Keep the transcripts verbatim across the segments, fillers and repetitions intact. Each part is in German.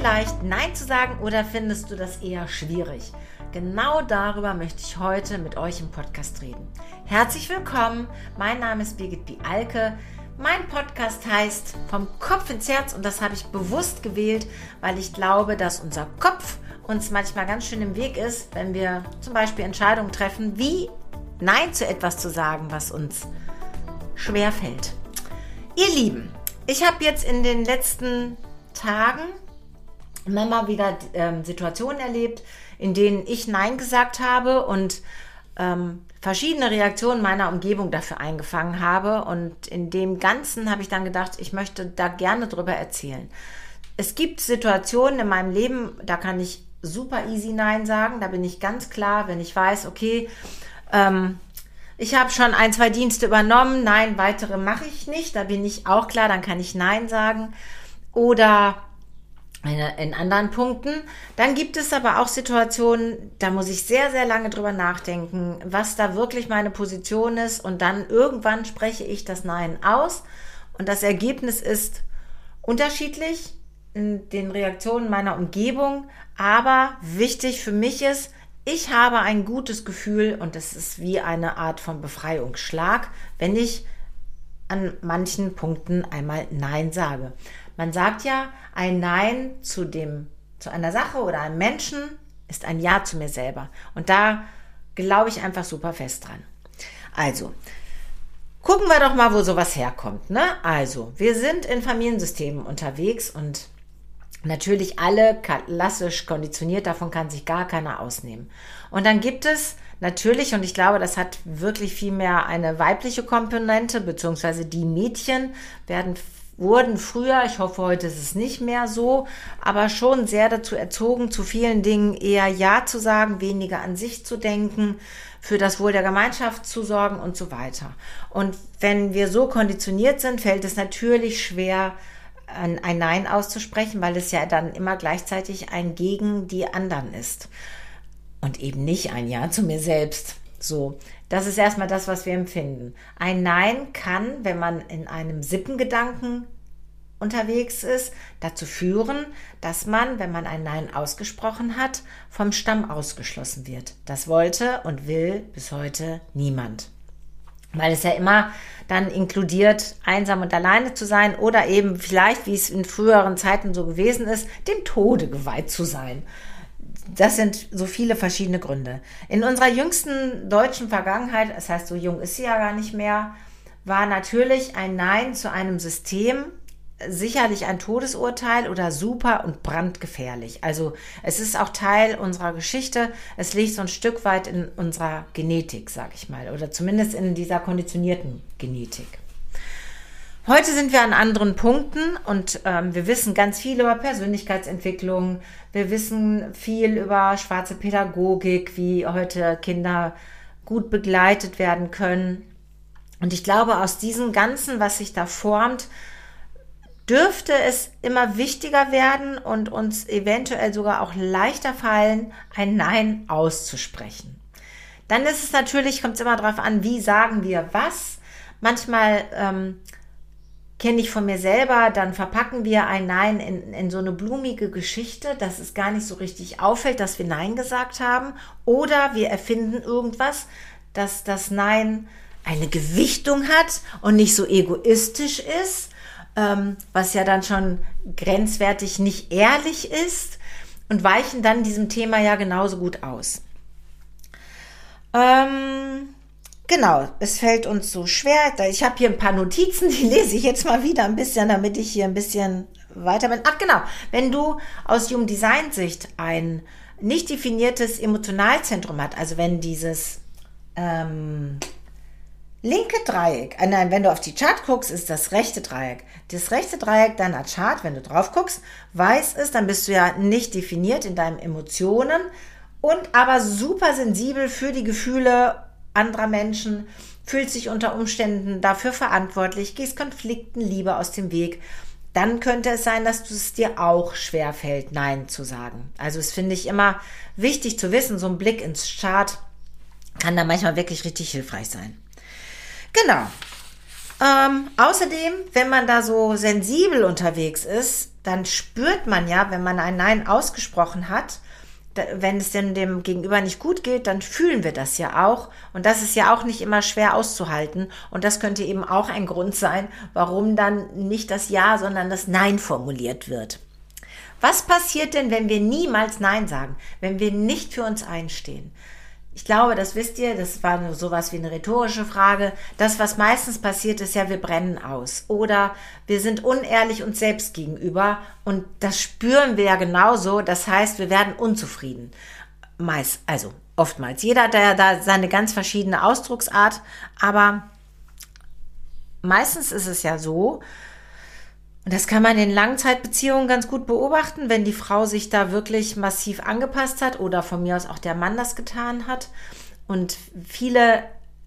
leicht, Nein zu sagen oder findest du das eher schwierig? Genau darüber möchte ich heute mit euch im Podcast reden. Herzlich willkommen, mein Name ist Birgit Bialke. Mein Podcast heißt Vom Kopf ins Herz und das habe ich bewusst gewählt, weil ich glaube, dass unser Kopf uns manchmal ganz schön im Weg ist, wenn wir zum Beispiel Entscheidungen treffen, wie Nein zu etwas zu sagen, was uns schwerfällt. Ihr Lieben, ich habe jetzt in den letzten Tagen immer mal wieder ähm, Situationen erlebt, in denen ich Nein gesagt habe und ähm, verschiedene Reaktionen meiner Umgebung dafür eingefangen habe. Und in dem Ganzen habe ich dann gedacht, ich möchte da gerne drüber erzählen. Es gibt Situationen in meinem Leben, da kann ich super easy Nein sagen. Da bin ich ganz klar, wenn ich weiß, okay, ähm, ich habe schon ein, zwei Dienste übernommen. Nein, weitere mache ich nicht. Da bin ich auch klar, dann kann ich Nein sagen. Oder in anderen Punkten. Dann gibt es aber auch Situationen, da muss ich sehr, sehr lange drüber nachdenken, was da wirklich meine Position ist. Und dann irgendwann spreche ich das Nein aus. Und das Ergebnis ist unterschiedlich in den Reaktionen meiner Umgebung. Aber wichtig für mich ist, ich habe ein gutes Gefühl und es ist wie eine Art von Befreiungsschlag, wenn ich an manchen Punkten einmal Nein sage. Man sagt ja, ein Nein zu dem, zu einer Sache oder einem Menschen ist ein Ja zu mir selber. Und da glaube ich einfach super fest dran. Also, gucken wir doch mal, wo sowas herkommt, ne? Also, wir sind in Familiensystemen unterwegs und natürlich alle klassisch konditioniert, davon kann sich gar keiner ausnehmen. Und dann gibt es natürlich, und ich glaube, das hat wirklich viel mehr eine weibliche Komponente, beziehungsweise die Mädchen werden wurden früher, ich hoffe, heute ist es nicht mehr so, aber schon sehr dazu erzogen, zu vielen Dingen eher Ja zu sagen, weniger an sich zu denken, für das Wohl der Gemeinschaft zu sorgen und so weiter. Und wenn wir so konditioniert sind, fällt es natürlich schwer, ein Nein auszusprechen, weil es ja dann immer gleichzeitig ein gegen die anderen ist und eben nicht ein Ja zu mir selbst. So, das ist erstmal das, was wir empfinden. Ein Nein kann, wenn man in einem Sippengedanken unterwegs ist, dazu führen, dass man, wenn man ein Nein ausgesprochen hat, vom Stamm ausgeschlossen wird. Das wollte und will bis heute niemand. Weil es ja immer dann inkludiert, einsam und alleine zu sein oder eben vielleicht, wie es in früheren Zeiten so gewesen ist, dem Tode geweiht zu sein. Das sind so viele verschiedene Gründe. In unserer jüngsten deutschen Vergangenheit, das heißt, so jung ist sie ja gar nicht mehr, war natürlich ein Nein zu einem System sicherlich ein Todesurteil oder super und brandgefährlich. Also es ist auch Teil unserer Geschichte. Es liegt so ein Stück weit in unserer Genetik, sag ich mal, oder zumindest in dieser konditionierten Genetik. Heute sind wir an anderen Punkten und ähm, wir wissen ganz viel über Persönlichkeitsentwicklung. Wir wissen viel über schwarze Pädagogik, wie heute Kinder gut begleitet werden können. Und ich glaube, aus diesem Ganzen, was sich da formt, dürfte es immer wichtiger werden und uns eventuell sogar auch leichter fallen, ein Nein auszusprechen. Dann ist es natürlich, kommt es immer darauf an, wie sagen wir was. Manchmal ähm, kenne ich von mir selber, dann verpacken wir ein Nein in, in so eine blumige Geschichte, dass es gar nicht so richtig auffällt, dass wir Nein gesagt haben. Oder wir erfinden irgendwas, dass das Nein eine Gewichtung hat und nicht so egoistisch ist, ähm, was ja dann schon grenzwertig nicht ehrlich ist und weichen dann diesem Thema ja genauso gut aus. Ähm... Genau, es fällt uns so schwer. Ich habe hier ein paar Notizen, die lese ich jetzt mal wieder ein bisschen, damit ich hier ein bisschen weiter bin. Ach genau, wenn du aus Human Design Sicht ein nicht definiertes Emotionalzentrum hast, also wenn dieses ähm, linke Dreieck, äh nein, wenn du auf die Chart guckst, ist das rechte Dreieck. Das rechte Dreieck deiner Chart, wenn du drauf guckst, weiß es, dann bist du ja nicht definiert in deinen Emotionen und aber super sensibel für die Gefühle anderer Menschen, fühlt sich unter Umständen dafür verantwortlich, gehst Konflikten lieber aus dem Weg, dann könnte es sein, dass es dir auch schwerfällt, Nein zu sagen. Also das finde ich immer wichtig zu wissen, so ein Blick ins Chart kann da manchmal wirklich richtig hilfreich sein. Genau. Ähm, außerdem, wenn man da so sensibel unterwegs ist, dann spürt man ja, wenn man ein Nein ausgesprochen hat, wenn es denn dem Gegenüber nicht gut geht, dann fühlen wir das ja auch. Und das ist ja auch nicht immer schwer auszuhalten. Und das könnte eben auch ein Grund sein, warum dann nicht das Ja, sondern das Nein formuliert wird. Was passiert denn, wenn wir niemals Nein sagen, wenn wir nicht für uns einstehen? Ich glaube, das wisst ihr, das war nur sowas wie eine rhetorische Frage. Das, was meistens passiert, ist ja, wir brennen aus oder wir sind unehrlich uns selbst gegenüber und das spüren wir ja genauso. Das heißt, wir werden unzufrieden. Meist, also oftmals. Jeder hat da, da seine ganz verschiedene Ausdrucksart, aber meistens ist es ja so, und das kann man in Langzeitbeziehungen ganz gut beobachten, wenn die Frau sich da wirklich massiv angepasst hat oder von mir aus auch der Mann das getan hat und viele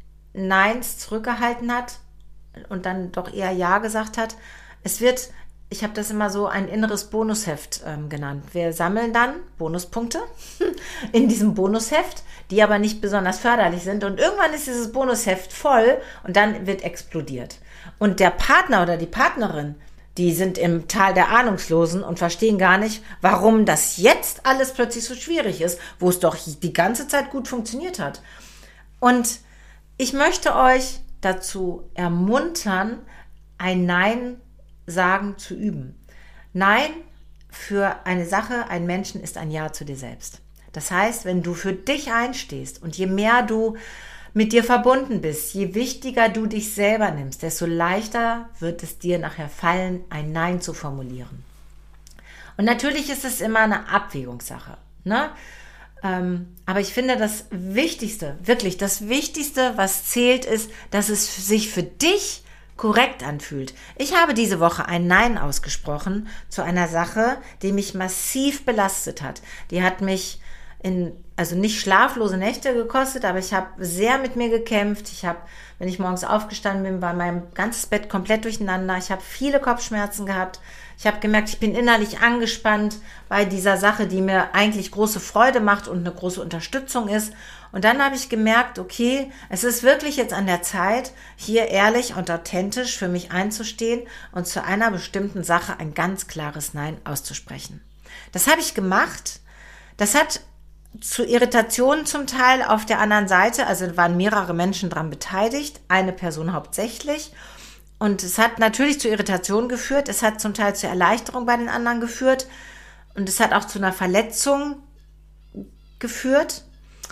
Neins zurückgehalten hat und dann doch eher Ja gesagt hat. Es wird, ich habe das immer so ein inneres Bonusheft ähm, genannt. Wir sammeln dann Bonuspunkte in diesem Bonusheft, die aber nicht besonders förderlich sind und irgendwann ist dieses Bonusheft voll und dann wird explodiert. Und der Partner oder die Partnerin, die sind im Tal der Ahnungslosen und verstehen gar nicht, warum das jetzt alles plötzlich so schwierig ist, wo es doch die ganze Zeit gut funktioniert hat. Und ich möchte euch dazu ermuntern, ein Nein sagen zu üben. Nein für eine Sache, einen Menschen ist ein Ja zu dir selbst. Das heißt, wenn du für dich einstehst und je mehr du mit dir verbunden bist, je wichtiger du dich selber nimmst, desto leichter wird es dir nachher fallen, ein Nein zu formulieren. Und natürlich ist es immer eine Abwägungssache, ne? Ähm, aber ich finde, das Wichtigste, wirklich das Wichtigste, was zählt, ist, dass es sich für dich korrekt anfühlt. Ich habe diese Woche ein Nein ausgesprochen zu einer Sache, die mich massiv belastet hat. Die hat mich in, also nicht schlaflose Nächte gekostet, aber ich habe sehr mit mir gekämpft. Ich habe, wenn ich morgens aufgestanden bin, war mein ganzes Bett komplett durcheinander. Ich habe viele Kopfschmerzen gehabt. Ich habe gemerkt, ich bin innerlich angespannt bei dieser Sache, die mir eigentlich große Freude macht und eine große Unterstützung ist. Und dann habe ich gemerkt, okay, es ist wirklich jetzt an der Zeit, hier ehrlich und authentisch für mich einzustehen und zu einer bestimmten Sache ein ganz klares Nein auszusprechen. Das habe ich gemacht. Das hat zu Irritationen zum Teil auf der anderen Seite, also waren mehrere Menschen dran beteiligt, eine Person hauptsächlich. Und es hat natürlich zu Irritationen geführt, es hat zum Teil zur Erleichterung bei den anderen geführt und es hat auch zu einer Verletzung geführt.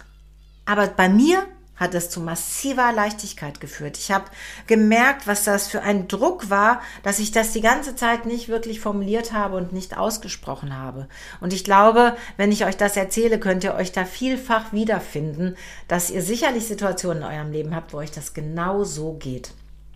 Aber bei mir hat es zu massiver Leichtigkeit geführt. Ich habe gemerkt, was das für ein Druck war, dass ich das die ganze Zeit nicht wirklich formuliert habe und nicht ausgesprochen habe. Und ich glaube, wenn ich euch das erzähle, könnt ihr euch da vielfach wiederfinden, dass ihr sicherlich Situationen in eurem Leben habt, wo euch das genau so geht.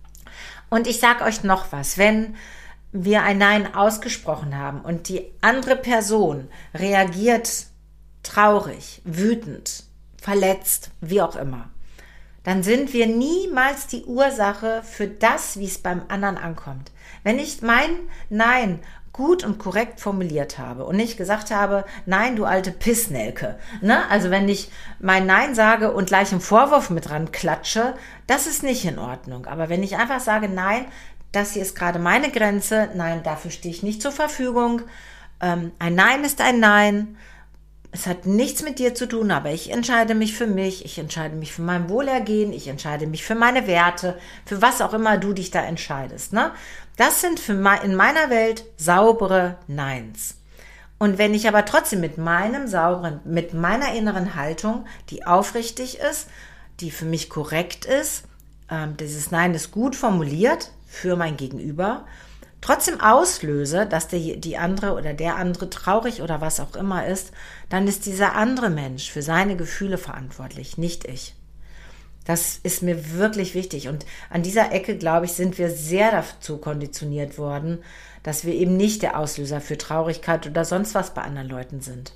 Und ich sage euch noch was, wenn wir ein Nein ausgesprochen haben und die andere Person reagiert traurig, wütend, verletzt, wie auch immer, dann sind wir niemals die Ursache für das, wie es beim anderen ankommt. Wenn ich mein Nein gut und korrekt formuliert habe und nicht gesagt habe, nein, du alte Pissnelke, ne? Also wenn ich mein Nein sage und gleich einen Vorwurf mit dran klatsche, das ist nicht in Ordnung. Aber wenn ich einfach sage, nein, das hier ist gerade meine Grenze, nein, dafür stehe ich nicht zur Verfügung, ähm, ein Nein ist ein Nein, es hat nichts mit dir zu tun, aber ich entscheide mich für mich, ich entscheide mich für mein Wohlergehen, ich entscheide mich für meine Werte, für was auch immer du dich da entscheidest, ne? Das sind für in meiner Welt saubere Neins. Und wenn ich aber trotzdem mit meinem sauberen, mit meiner inneren Haltung, die aufrichtig ist, die für mich korrekt ist, äh, dieses Nein ist gut formuliert für mein Gegenüber, trotzdem auslöse, dass der, die andere oder der andere traurig oder was auch immer ist, dann ist dieser andere Mensch für seine Gefühle verantwortlich, nicht ich. Das ist mir wirklich wichtig. Und an dieser Ecke, glaube ich, sind wir sehr dazu konditioniert worden, dass wir eben nicht der Auslöser für Traurigkeit oder sonst was bei anderen Leuten sind.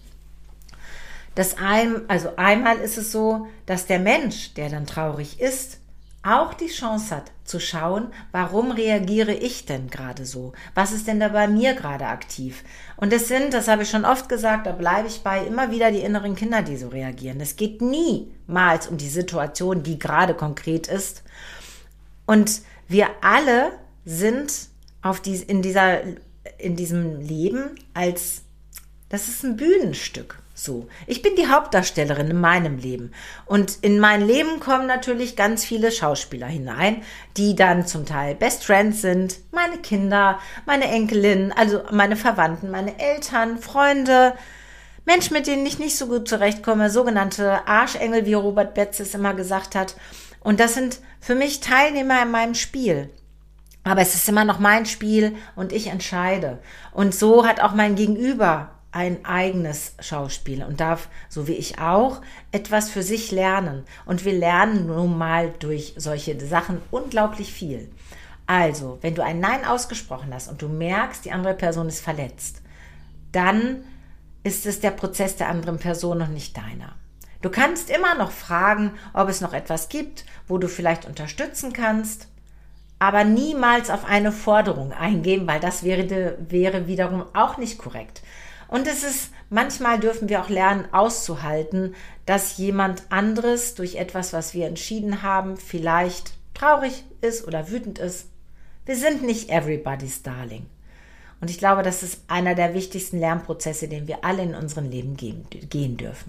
Das ein, also einmal ist es so, dass der Mensch, der dann traurig ist, auch die Chance hat zu schauen, warum reagiere ich denn gerade so? Was ist denn da bei mir gerade aktiv? Und es sind, das habe ich schon oft gesagt, da bleibe ich bei, immer wieder die inneren Kinder, die so reagieren. Es geht niemals um die Situation, die gerade konkret ist. Und wir alle sind auf die, in dieser in diesem Leben als, das ist ein Bühnenstück. So, ich bin die Hauptdarstellerin in meinem Leben und in mein Leben kommen natürlich ganz viele Schauspieler hinein, die dann zum Teil Best Friends sind, meine Kinder, meine Enkelin, also meine Verwandten, meine Eltern, Freunde, Menschen, mit denen ich nicht so gut zurechtkomme, sogenannte Arschengel, wie Robert Betz es immer gesagt hat. Und das sind für mich Teilnehmer in meinem Spiel. Aber es ist immer noch mein Spiel und ich entscheide. Und so hat auch mein Gegenüber ein eigenes Schauspiel und darf, so wie ich auch, etwas für sich lernen. Und wir lernen nun mal durch solche Sachen unglaublich viel. Also, wenn du ein Nein ausgesprochen hast und du merkst, die andere Person ist verletzt, dann ist es der Prozess der anderen Person und nicht deiner. Du kannst immer noch fragen, ob es noch etwas gibt, wo du vielleicht unterstützen kannst, aber niemals auf eine Forderung eingehen, weil das wäre, wäre wiederum auch nicht korrekt. Und es ist, manchmal dürfen wir auch lernen, auszuhalten, dass jemand anderes durch etwas, was wir entschieden haben, vielleicht traurig ist oder wütend ist. Wir sind nicht everybody's darling. Und ich glaube, das ist einer der wichtigsten Lernprozesse, den wir alle in unserem Leben gehen, gehen dürfen.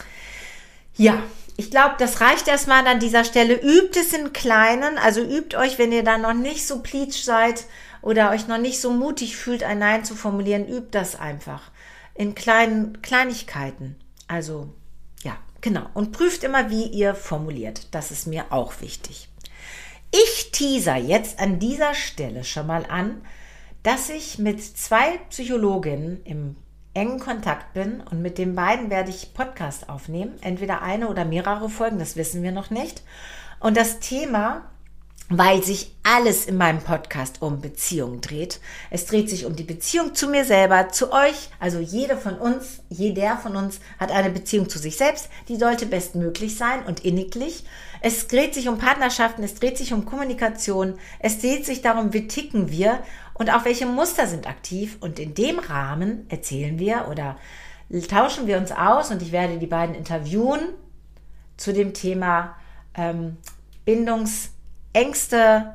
Ja, ich glaube, das reicht erstmal an dieser Stelle. Übt es in Kleinen, also übt euch, wenn ihr da noch nicht so pleatsch seid oder euch noch nicht so mutig fühlt, ein Nein zu formulieren, übt das einfach in kleinen Kleinigkeiten. Also, ja, genau. Und prüft immer, wie ihr formuliert. Das ist mir auch wichtig. Ich teaser jetzt an dieser Stelle schon mal an, dass ich mit zwei Psychologinnen im engen Kontakt bin und mit den beiden werde ich Podcast aufnehmen, entweder eine oder mehrere Folgen, das wissen wir noch nicht. Und das Thema, weil sich alles in meinem Podcast um Beziehungen dreht. Es dreht sich um die Beziehung zu mir selber, zu euch, also jede von uns, jeder von uns hat eine Beziehung zu sich selbst, die sollte bestmöglich sein und inniglich. Es dreht sich um Partnerschaften, es dreht sich um Kommunikation, es dreht sich darum, wie ticken wir und auch welche Muster sind aktiv. Und in dem Rahmen erzählen wir oder tauschen wir uns aus und ich werde die beiden interviewen zu dem Thema ähm, Bindungs- Ängste,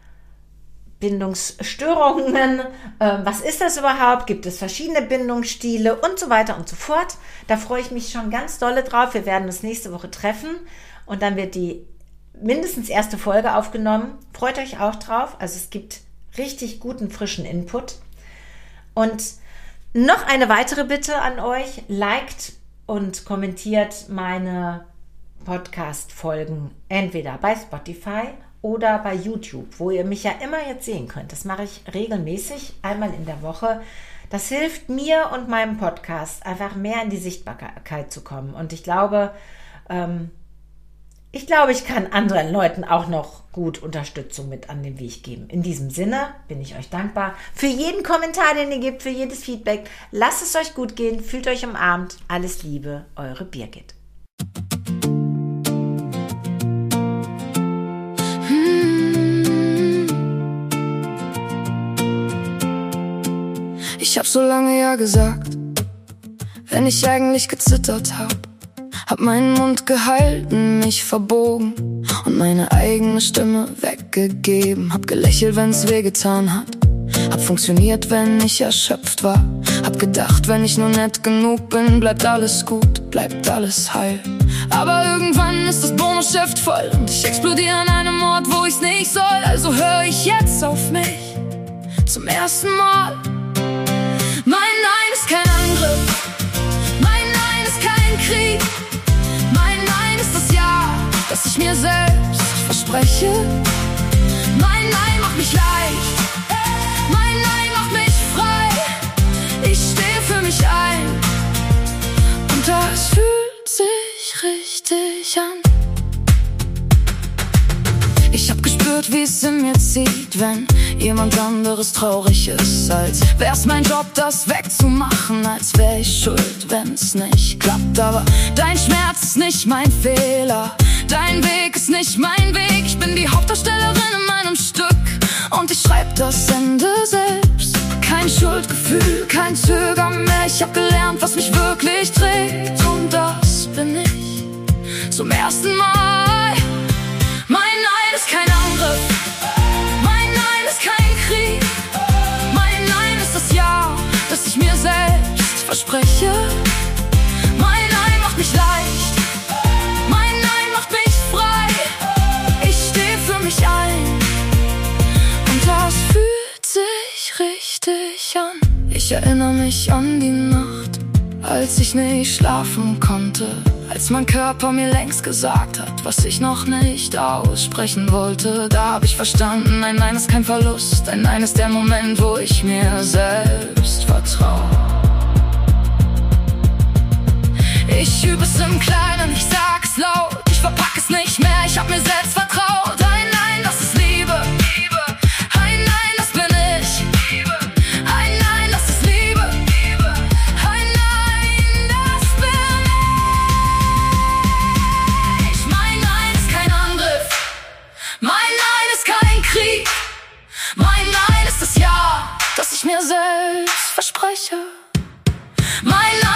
Bindungsstörungen, äh, was ist das überhaupt? Gibt es verschiedene Bindungsstile und so weiter und so fort. Da freue ich mich schon ganz dolle drauf. Wir werden uns nächste Woche treffen und dann wird die mindestens erste Folge aufgenommen. Freut euch auch drauf. Also es gibt richtig guten, frischen Input. Und noch eine weitere Bitte an euch. Liked und kommentiert meine Podcast-Folgen entweder bei Spotify oder bei YouTube, wo ihr mich ja immer jetzt sehen könnt. Das mache ich regelmäßig, einmal in der Woche. Das hilft mir und meinem Podcast, einfach mehr in die Sichtbarkeit zu kommen. Und ich glaube, ähm, ich glaube, ich kann anderen Leuten auch noch gut Unterstützung mit an den Weg geben. In diesem Sinne bin ich euch dankbar für jeden Kommentar, den ihr gebt, für jedes Feedback. Lasst es euch gut gehen, fühlt euch umarmt. Alles Liebe, eure Birgit. Ich hab so lange ja gesagt, wenn ich eigentlich gezittert hab. Hab meinen Mund gehalten, mich verbogen und meine eigene Stimme weggegeben. Hab gelächelt, wenn's wehgetan hat. Hab funktioniert, wenn ich erschöpft war. Hab gedacht, wenn ich nur nett genug bin, bleibt alles gut, bleibt alles heil. Aber irgendwann ist das Bonusheft voll und ich explodiere an einem Ort, wo ich's nicht soll. Also höre ich jetzt auf mich zum ersten Mal. Mein Nein ist kein Angriff, mein Nein ist kein Krieg. Mein Nein ist das Ja, das ich mir selbst verspreche. Mein Nein macht mich leicht, mein Nein macht mich frei. Ich stehe für mich ein und das fühlt sich richtig an. Ich hab gespürt, wie es in mir zieht, wenn jemand anderes traurig ist, als wär's mein Job, das wegzumachen, als wär ich schuld, wenn's nicht klappt. Aber dein Schmerz ist nicht mein Fehler, dein Weg ist nicht mein Weg. Ich bin die Hauptdarstellerin in meinem Stück und ich schreib das Ende selbst. Kein Schuldgefühl, kein Zögern mehr. Ich hab gelernt, was mich wirklich trägt und das bin ich zum ersten Mal. Mein Nein ist kein Angriff, mein Nein ist kein Krieg. Mein Nein ist das Ja, verspreche. Mein Nein macht mich leicht, mein Nein macht mich frei. Ich stehe für mich ein und das fühlt sich richtig an. Ich erinnere mich an die Nacht, als ich nicht schlafen konnte, als mein Körper mir längst gesagt hat, was ich noch nicht aussprechen wollte. Da hab ich verstanden, ein Nein ist kein Verlust, ein Nein ist der Moment, wo ich mir selbst vertrau. Ich übe es im Kleinen, ich sag es laut, ich verpack es nicht mehr, ich hab mir selbst vertraut. Ein Nein, das ist Liebe, ein Nein, das bin ich, ein Nein, das ist Liebe, ein Nein, das bin ich. Mein Nein ist kein Angriff, mein Nein ist kein Krieg, mein Nein ist das Ja, das ich mir selbst verspreche. Mein Nein